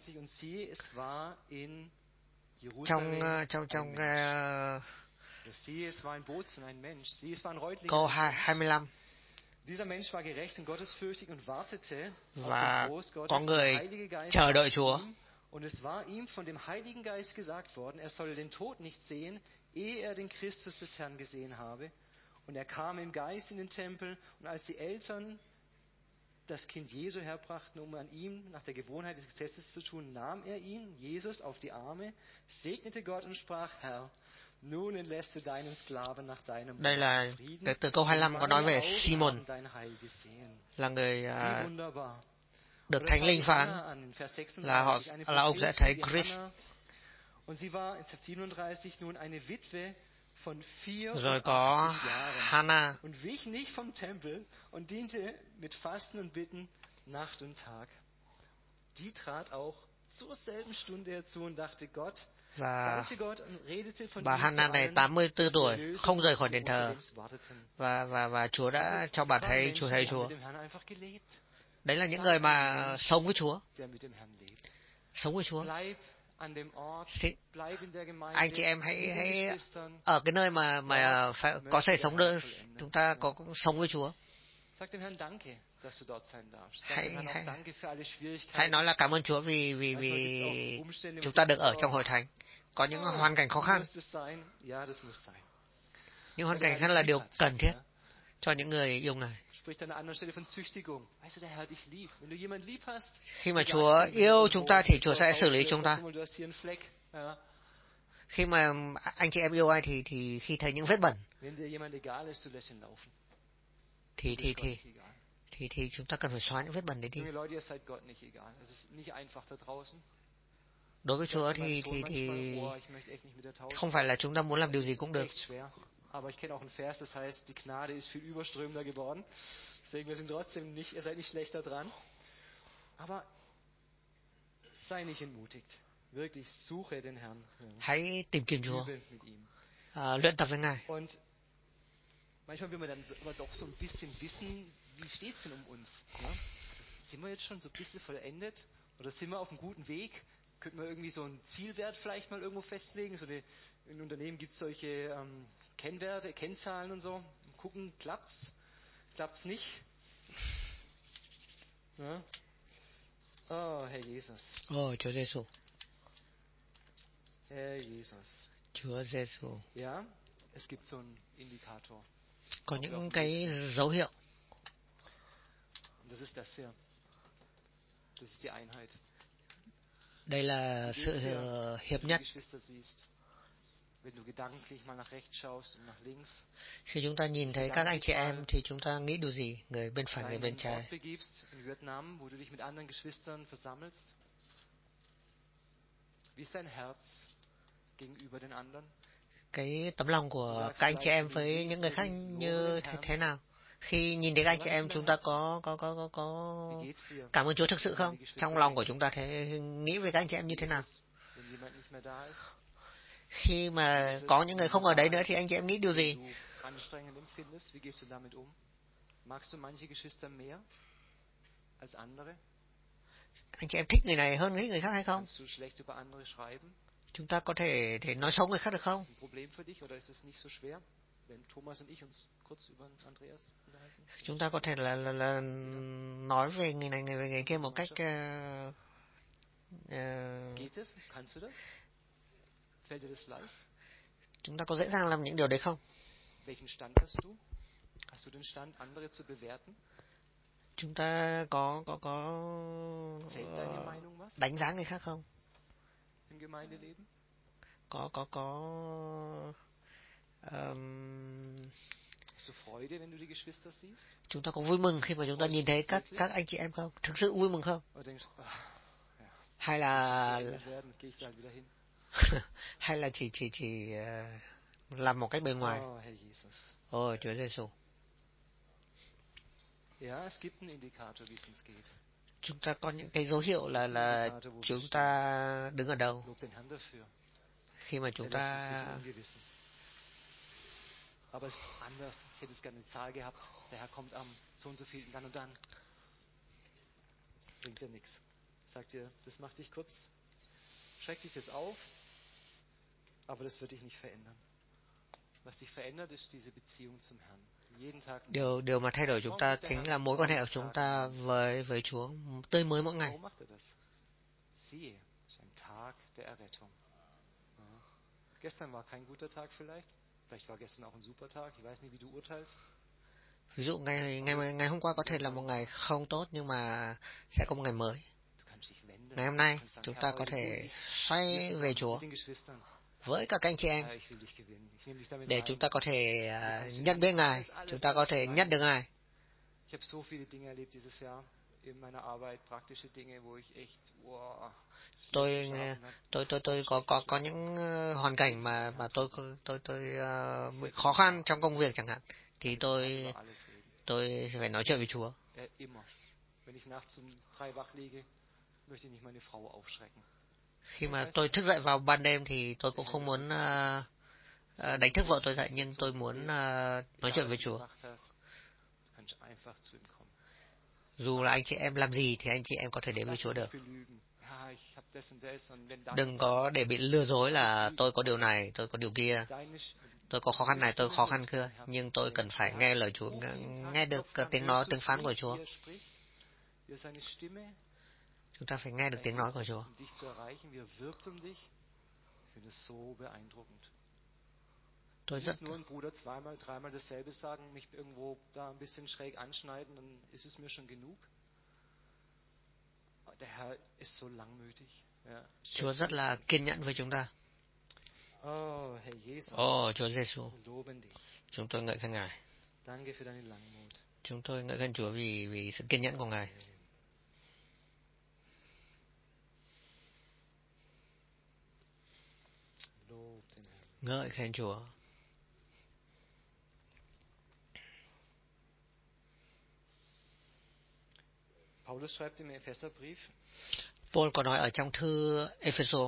trong trong trong uh, câu hai mươi lăm, và có người chờ đợi Chúa. Und es war ihm von dem Heiligen Geist gesagt worden, er solle den Tod nicht sehen, ehe er den Christus des Herrn gesehen habe. Und er kam im Geist in den Tempel, und als die Eltern das Kind Jesu herbrachten, um an ihm nach der Gewohnheit des Gesetzes zu tun, nahm er ihn, Jesus, auf die Arme, segnete Gott und sprach: Herr, nun entlässt du deinen Sklaven nach deinem Đây là cái từ câu hai mươi lăm có nói về Simon, là người uh, được Thánh Linh phán là họ là ông sẽ thấy Christ. Rồi có Hannah. Và bà Hannah này tám mươi tư tuổi, không rời khỏi đền thờ. Và và và Chúa đã cho bà thấy Chúa thấy Chúa. Đấy là những người mà sống với Chúa. Sống với Chúa. Xin, anh chị em hãy hãy ở cái nơi mà mà phải có thể sống được, chúng ta có sống với Chúa. Hãy, hãy, hãy nói là cảm ơn Chúa vì vì vì chúng ta được ở trong hội thánh. Có những hoàn cảnh khó khăn. Những hoàn cảnh khó khăn là điều cần thiết cho những người yêu Ngài. Khi mà Chúa yêu chúng ta thì Chúa sẽ xử lý chúng ta. Khi mà anh chị em yêu ai thì thì khi thấy những vết bẩn thì thì thì thì thì chúng ta cần phải xóa những vết bẩn đấy đi. Đối với Chúa thì thì thì không phải là chúng ta muốn làm điều gì cũng được. Aber ich kenne auch einen Vers, das heißt, die Gnade ist viel überströmender geworden. Deswegen, wir sind trotzdem nicht, ihr seid nicht schlechter dran. Aber sei nicht entmutigt. Wirklich, suche den Herrn. Hãy tìm kiếm Chúa. Übe mit ihm. À, luyện tập với Ngài. Und manchmal will man dann aber doch so ein bisschen wissen, wie steht es denn um uns? Ja? Sind wir jetzt schon so ein bisschen vollendet? Oder sind wir auf einem guten Weg? Könnten wir irgendwie so einen Zielwert vielleicht mal irgendwo festlegen? So eine, in Unternehmen gibt es solche ähm, Kennwerte, Kennzahlen und so. Gucken, klappt's? Klappt's nicht? Ja? Oh, Herr Jesus. Oh, Chúa Giêsu. Herr Jesus. Chúa Giêsu. Ja, es gibt so einen Indikator. Có những cái dấu hiệu. Und das ist das hier. Das ist die Einheit. Đây là sự hiệp nhất. Wenn du gedanklich mal nach rechts schaust und nach links. Khi chúng ta nhìn thấy các anh chị em thì chúng ta nghĩ điều gì? Người bên phải, người bên trái. In Vietnam, wo du dich mit anderen Geschwistern versammelst. Wie ist dein Herz gegenüber den anderen? Cái tấm lòng của các anh chị em với những người khác như thế, thế nào? Khi nhìn thấy các anh chị em, chúng ta có có có có có cảm ơn Chúa thực sự không? Trong lòng của chúng ta thế nghĩ về các anh chị em như thế nào? Khi mà có những người không ở đấy nữa thì anh chị em nghĩ điều gì? Anh chị em thích người này hơn người khác hay không? Chúng ta có thể thể nói xấu người khác được không? Chúng ta có thể là, là, là nói về người này người về người kia một cách uh, uh, chúng ta có dễ dàng làm những điều đấy không? Chúng ta có có có uh, đánh giá người khác không? Có có có um, chúng ta có vui mừng khi mà chúng ta nhìn thấy các các anh chị em không? Thực sự vui mừng không? Hay là hay là chỉ chỉ chỉ uh, làm một cách bề ngoài? Ôi, Chúa Giêsu. Chúng ta có những cái dấu hiệu là là chúng ta đứng ở đâu khi mà chúng ta Aber anders, ich hätte es gerne eine Zahl gehabt, der Herr kommt am so und so viel dann und dann. Das bringt ja nichts. Sagt ihr, das macht dich kurz, schreckt dich das auf, aber das wird dich nicht verändern. Was dich verändert, ist diese Beziehung zum Herrn. Jeden Tag. Điều điều mà thay đổi chúng ta chính là mối quan hệ của chúng ta với với Chúa tươi mới mỗi ngày. Siehe, es ist ein Tag der Errettung. Gestern war kein guter Tag vielleicht. Vielleicht war gestern auch ein super Tag. Ich weiß nicht, wie du urteilst. Ví dụ ngày ngày ngày hôm qua có thể là một ngày không tốt nhưng mà sẽ có một ngày mới. Ngày hôm nay chúng ta có thể xoay về Chúa với các anh chị em để chúng ta có thể uh, nhận biết Ngài, chúng ta có thể nhận được Ngài. Tôi tôi tôi tôi có có có những hoàn cảnh mà mà tôi tôi tôi uh, bị khó khăn trong công việc chẳng hạn thì tôi tôi phải nói chuyện với Chúa. Khi mà tôi thức dậy vào ban đêm thì tôi cũng không muốn uh, uh, đánh thức vợ tôi dậy, nhưng tôi muốn uh, nói chuyện với Chúa. Dù là anh chị em làm gì thì anh chị em có thể đến với Chúa được. Đừng có để bị lừa dối là tôi có điều này, tôi có điều kia, tôi có khó khăn này, tôi khó khăn kia, nhưng tôi cần phải nghe lời Chúa, nghe được tiếng nói, tiếng phán của Chúa. Chúng ta phải nghe được tiếng nói của Chúa. Tôi rất Chúa rất là kiên nhẫn với chúng ta. Ồ, oh, Chúa Giêsu, chúng tôi ngợi khen Ngài. Chúng tôi ngợi khen Chúa vì vì sự kiên nhẫn của Ngài. Ngợi khen Chúa. Paulus schreibt im Epheserbrief, Paul có nói ở trong thư Epheso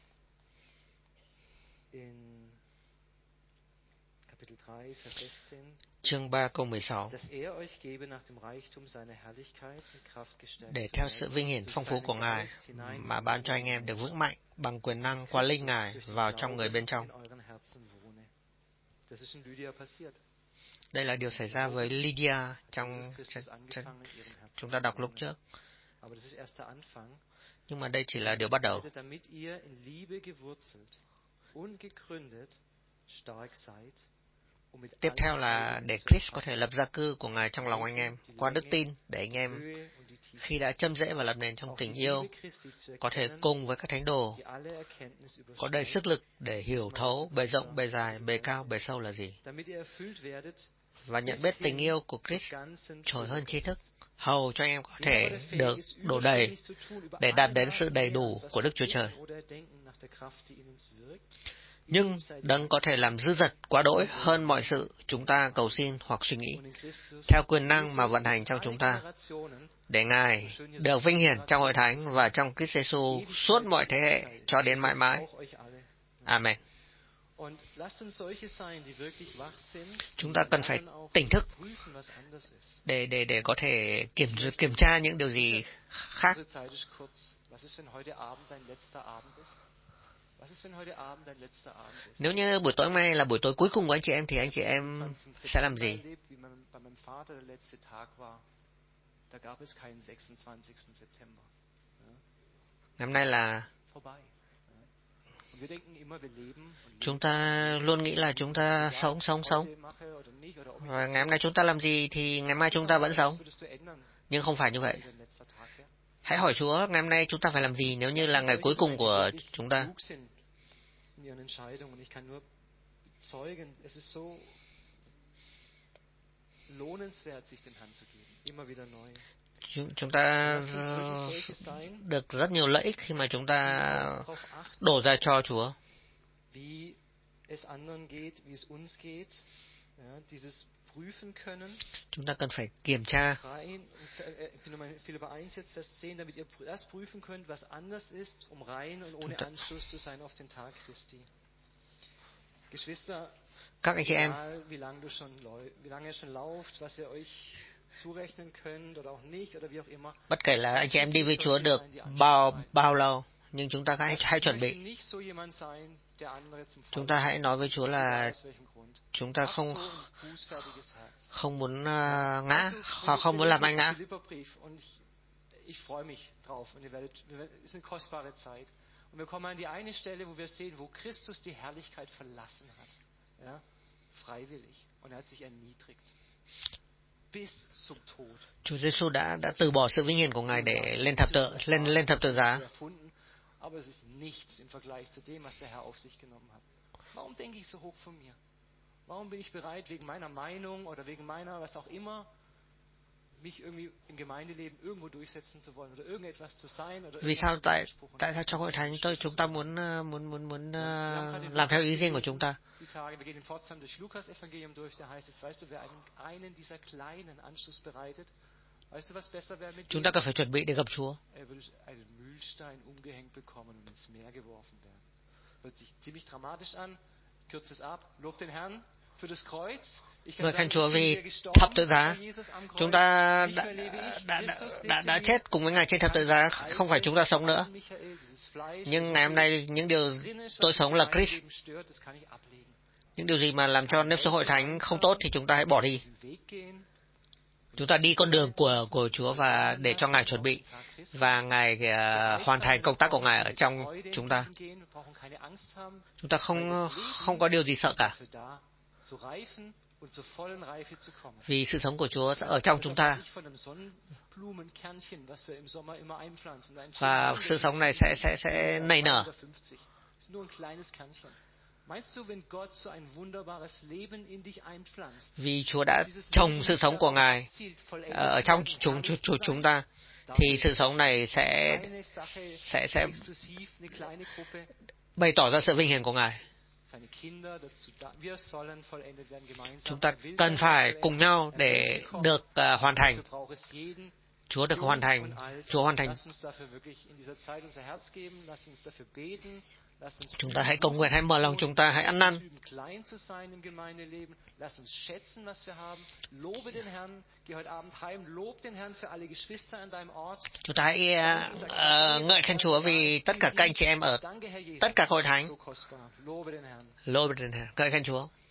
in Kapitel drei, Vers sechzehn, chương ba câu mười sáu, dass er euch gebe nach dem Reichtum seiner Herrlichkeit und Kraft gestärkt để zu theo sự werden, vinh hiển durch phong phú seinen của Ngài Geist hinein mà ban cho anh em được vững mạnh bằng quyền năng qua linh Ngài durch den vào trong người bên Glauben trong. in euren Herzen wohne. Das ist in Lydia passiert. Đây là điều xảy ra với Lydia trong chúng ta đọc lúc trước. Aber das ist erst der Anfang. Nhưng mà đây chỉ là điều bắt đầu. Damit ihr in Liebe gewurzelt und gegründet stark seid. Tiếp theo là để Christ có thể lập gia cư của Ngài trong lòng anh em qua đức tin, để anh em khi đã châm rễ và lập nền trong tình yêu có thể cùng với các thánh đồ có đầy sức lực để hiểu thấu bề rộng, bề dài, bề cao, bề sâu là gì, và nhận biết tình yêu của Christ trội hơn tri thức, hầu cho anh em có thể được đổ đầy để đạt đến sự đầy đủ của Đức Chúa Trời. Nhưng Đấng có thể làm dư dật quá đỗi hơn mọi sự chúng ta cầu xin hoặc suy nghĩ, theo quyền năng mà vận hành trong chúng ta, để Ngài được vinh hiển trong hội thánh và trong Christ Jesus suốt mọi thế hệ cho đến mãi mãi. Amen. Chúng ta cần phải tỉnh thức để để để có thể kiểm kiểm tra những điều gì khác. Nếu như buổi tối hôm nay là buổi tối cuối cùng của anh chị em thì anh chị em sẽ làm gì? Ngày hôm nay là chúng ta luôn nghĩ là chúng ta sống, sống, sống. Và ngày hôm nay chúng ta làm gì thì ngày mai chúng ta vẫn sống. Nhưng không phải như vậy. Hãy hỏi Chúa, ngày hôm nay chúng ta phải làm gì nếu như là ngày cuối cùng của chúng ta. Chúng, chúng ta được rất nhiều lợi ích khi mà chúng ta đổ ra cho Chúa. Chúng ta cần phải kiểm tra. Các anh chị em, bất kể là anh chị em đi với Chúa được bao bao lâu, nhưng chúng ta hãy, hãy chuẩn bị. Chúng ta hãy nói với Chúa là chúng ta không không muốn uh, ngã, hoặc không muốn làm anh ngã. Und wir kommen an die eine Stelle, wo wir sehen, wo Christus die Herrlichkeit verlassen hat. Ja? Freiwillig. Und er hat sich erniedrigt. Bis zum Tod. Chúa Giêsu đã đã từ bỏ sự vinh hiển của Ngài để lên thập tự, lên lên thập tự giá. Aber es ist nichts im Vergleich zu dem, was der Herr auf sich genommen hat. Warum denke ich so hoch von mir? Warum bin ich bereit, wegen meiner Meinung oder wegen meiner, was auch immer, mich irgendwie im Gemeindeleben irgendwo durchsetzen zu wollen oder irgendetwas zu sein oder Vì sao tại tại sao trong hội thánh tôi chúng ta muốn muốn muốn muốn uh, làm theo ý riêng của chúng ta? Die Tage, wir gehen in Pforzheim durch Lukas Evangelium durch, da heißt es, weißt du, wer einen, einen dieser kleinen Anschluss bereitet, weißt du, was besser wäre mit Chúng ta cần phải chuẩn bị để gặp Chúa. Er will einen Mühlstein umgehängt bekommen und ins Meer geworfen werden. Hört sich ziemlich dramatisch an. Kürzt es ab. Lobt den Herrn für das Kreuz. Ngợi khen Chúa vì thập tự giá. Chúng ta đã, đã, đã, đã, đã chết cùng với Ngài trên thập tự giá, không phải chúng ta sống nữa. Nhưng ngày hôm nay những điều tôi sống là Christ. Những điều gì mà làm cho nếp sống hội thánh không tốt thì chúng ta hãy bỏ đi. Chúng ta đi con đường của của Chúa và để cho Ngài chuẩn bị và Ngài uh, hoàn thành công tác của Ngài ở trong chúng ta. Chúng ta không không có điều gì sợ cả. Vì sự sống của Chúa sẽ ở trong chúng ta. Và sự sống này sẽ sẽ sẽ nảy nở. Vì Chúa đã trồng sự sống của Ngài ở trong chúng chúng chúng ta, thì sự sống này sẽ sẽ sẽ bày tỏ ra sự vinh hiển của Ngài. Chúng ta cần phải cùng nhau để được uh, hoàn thành. Chúa được hoàn thành. Chúa hoàn thành. Chúng ta hãy cầu nguyện, hãy mở lòng chúng ta, hãy ăn năn. Chúng ta hãy uh, uh, ngợi khen Chúa vì tất cả các anh chị em ở tất cả hội thánh. Lô bên Herrn. Ngợi khen Chúa.